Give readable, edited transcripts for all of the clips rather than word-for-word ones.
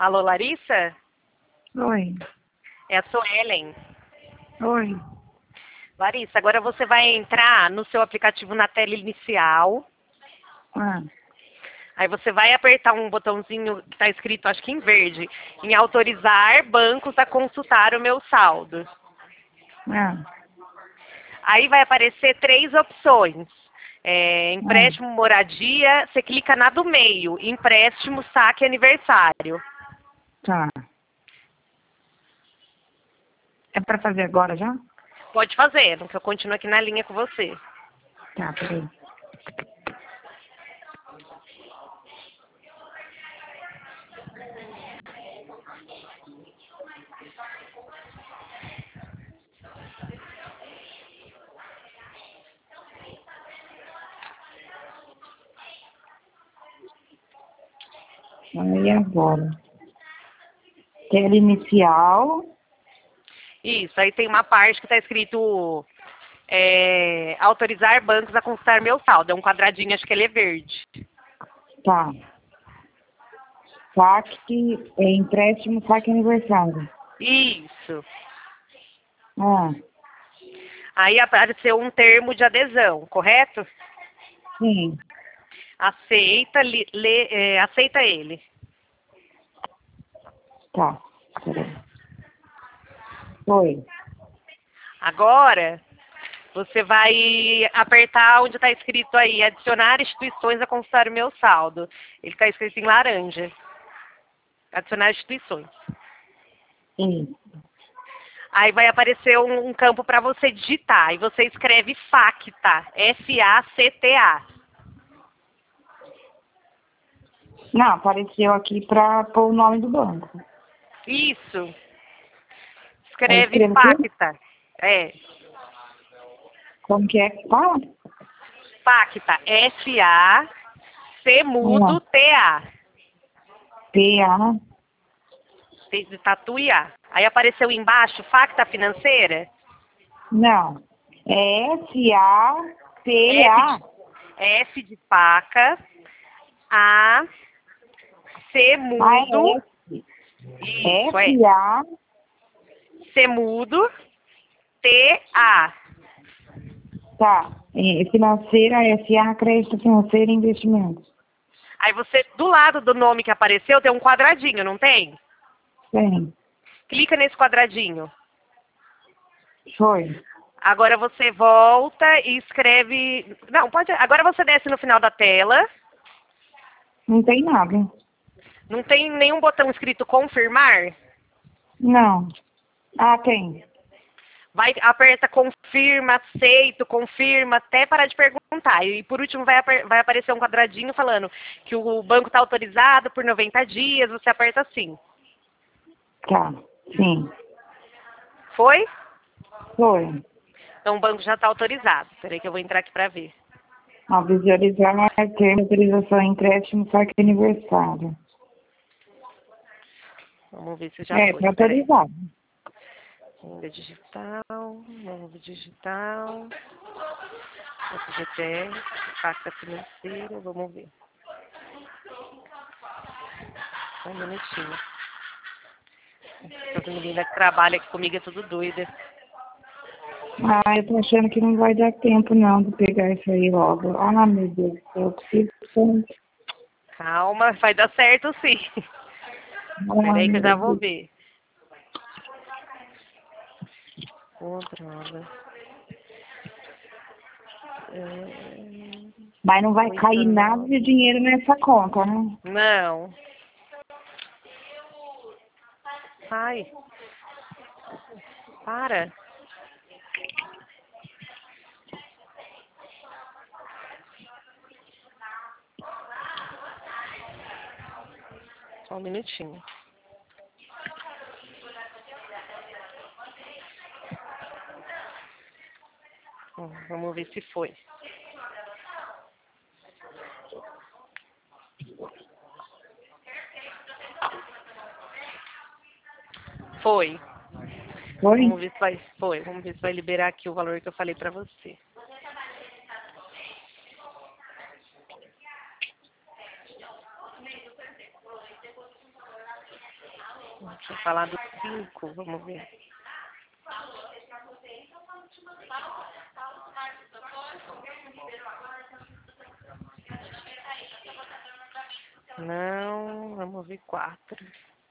Alô, Larissa? Oi. É a Suelen. Oi. Larissa, agora você vai entrar no seu aplicativo na tela inicial. Ah, Aí você vai apertar um botãozinho que está escrito, acho que em verde, em autorizar bancos a consultar o meu saldo. ah, Aí vai aparecer 3 opções. Empréstimo, ah. moradia, você clica na do meio, empréstimo, saque, aniversário. Tá. É pra fazer agora já? Pode fazer, que eu continuo aqui na linha com você. Tá, peraí. Aí agora. Tela inicial. Isso, aí tem uma parte que está escrito autorizar bancos a consultar meu saldo. É um quadradinho, acho que ele é verde. Tá. Saque, empréstimo, saque aniversário. Isso. Ah, Aí apareceu um termo de adesão, correto? sim. Aceita, aceita ele. Tá. Peraí. Foi. Agora, você vai apertar onde está escrito aí, adicionar instituições a consultar o meu saldo. Ele está escrito em laranja. Adicionar instituições. Sim. Aí vai aparecer um campo para você digitar. E você escreve FACTA. F-A-C-T-A. Não, apareceu aqui pra pôr o nome do banco. Isso. Aí Escreve escrevo tudo? FACTA. É. Como que é que fala? FACTA. F-A-C mudo T-A. P-A. De tatu e A. Aí apareceu embaixo FACTA financeira. Não. É F S-A-P-A. de, F de faca. A. C Ah, mudo. é Isso, é. F-A. C mudo. T-A. Tá. Financeira, S-A, crédito financeiro e investimentos. Aí você, do lado do nome que apareceu, tem um quadradinho, não tem? Tem. Clica nesse quadradinho. Foi. Agora você volta e escreve... Não, pode... Agora você desce no final da tela. Não tem nada. Não tem nenhum botão escrito confirmar? Não. Ah, tem. Vai, aperta confirma, aceito, confirma, até parar de perguntar. E por último vai aparecer um quadradinho falando que o banco está autorizado por 90 dias, você aperta assim. Tá. Sim. Foi? Foi. Então o banco já está autorizado. Espera aí que eu vou entrar aqui para ver. A visualizar termo, autorização, empréstimo, saque aniversário. Vamos ver se já foi. Tá Espera aí. autorizado. Renda digital, novo digital, FGTS, pacta financeira, vamos ver. Só um minutinho. Essa menina que trabalha aqui comigo é tudo doida. Ah, eu tô achando que não vai dar tempo não de pegar isso aí logo. Ah, meu Deus do céu, eu preciso. Calma, vai dar certo sim. Espera Ai, aí que eu já meu vou Deus. ver. Oh, droga. Mas não vai cair nada 89. de dinheiro nessa conta, né? Não. Ai, para. Só um minutinho. Vamos ver se foi. Foi. Foi? Vamos ver se vai. Foi. Vamos ver se vai liberar aqui o valor que eu falei pra você. Deixa eu falar do 5, vamos ver. Não, vamos ver 4.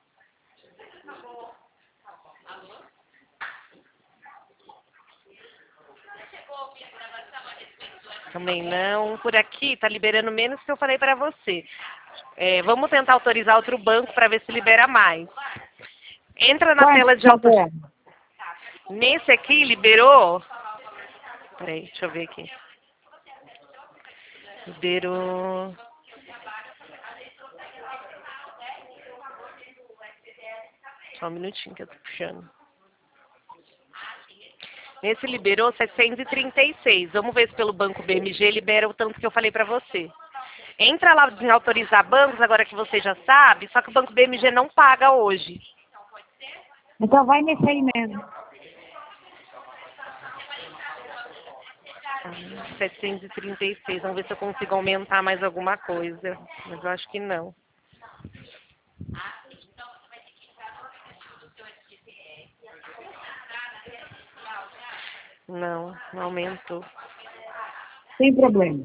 Também não. Por aqui tá liberando menos que eu falei pra você. Vamos tentar autorizar outro banco para ver se libera mais. Entra na tela de autorização. Nesse aqui liberou. Peraí, deixa eu ver aqui. Liberou. Só um minutinho que eu tô puxando. Nesse liberou 736. Vamos ver se pelo banco BMG libera o tanto que eu falei pra você. Entra lá em autorizar bancos, agora que você já sabe, só que o banco BMG não paga hoje. Então vai nesse aí mesmo. 736. Vamos ver se eu consigo aumentar mais alguma coisa. Mas eu acho que não. Não, não aumentou. Sem problema.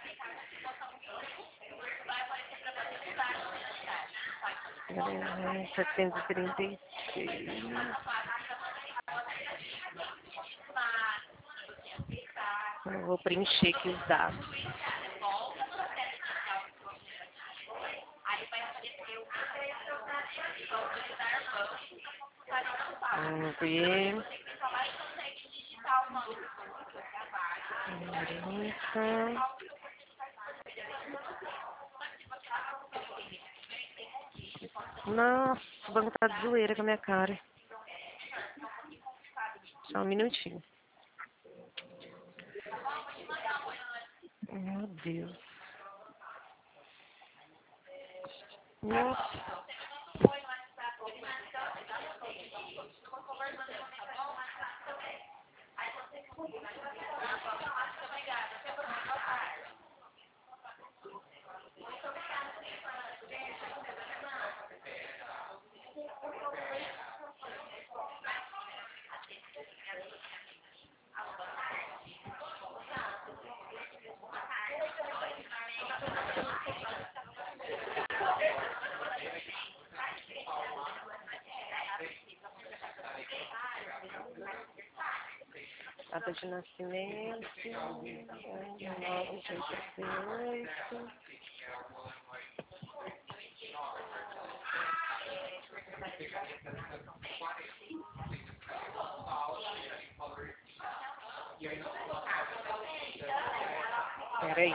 É, 736. Eu vou preencher aqui os dados. Vamos ver. Nossa, o banco tá de zoeira com a minha cara. Só um minutinho. Meu Deus. Nossa. Data de nascimento. 988. Peraí.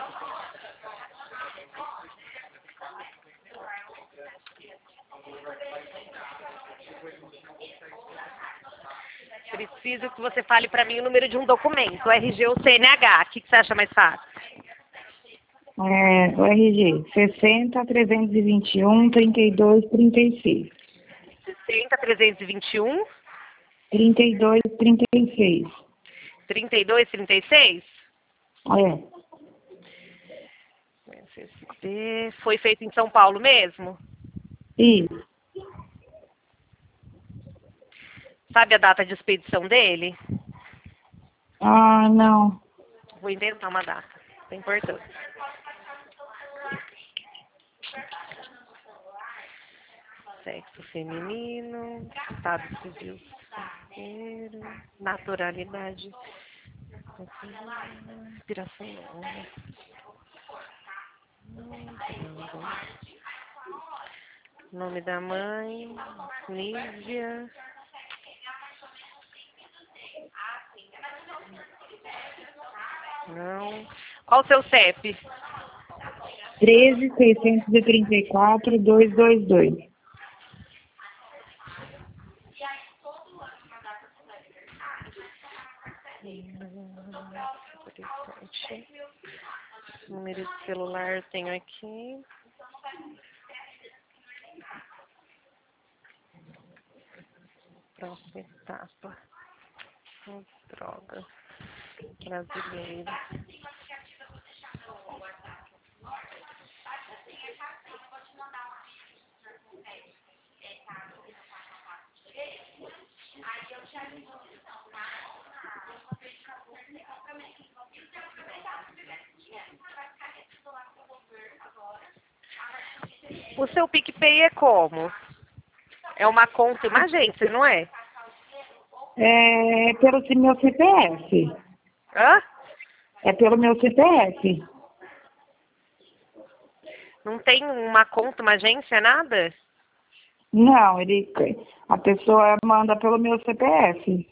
Preciso que você fale para mim o número de um documento, o RG ou CNH. O que você acha mais fácil? O RG 60 321 32 36. 60 321 32 36. 32 36? SSP. Foi feito em São Paulo mesmo? Isso. Sabe a data de expedição dele? Ah, não. Vou inventar uma data. É importante. Sexo feminino, estado civil solteiro, naturalidade, inspiração nome da mãe, Nívia. Não. Qual o seu CEP? 13 634 222. Número de celular eu tenho aqui. Próxima etapa. Droga. Brasileiro. O seu PicPay é como? É uma conta e uma agência, não é? É pelo meu CPF. Hã? É pelo meu CPF. Não tem uma conta, uma agência, nada? Não, a pessoa manda pelo meu CPF.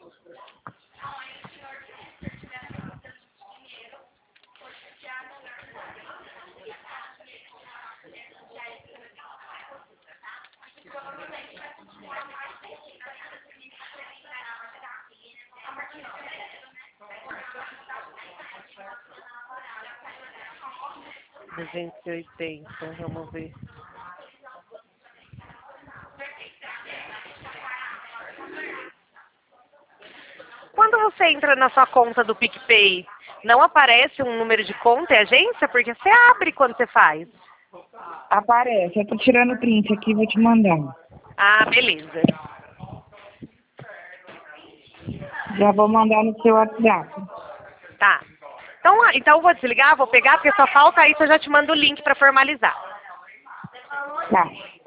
R$ 280, vamos ver. Quando você entra na sua conta do PicPay, não aparece um número de conta e agência? Porque você abre quando você faz. Aparece. Eu tô tirando print aqui e vou te mandar. Ah, beleza. Já vou mandar no seu WhatsApp. Tá. Então eu vou desligar, vou pegar, porque só falta isso, eu já te mando o link para formalizar. Tá.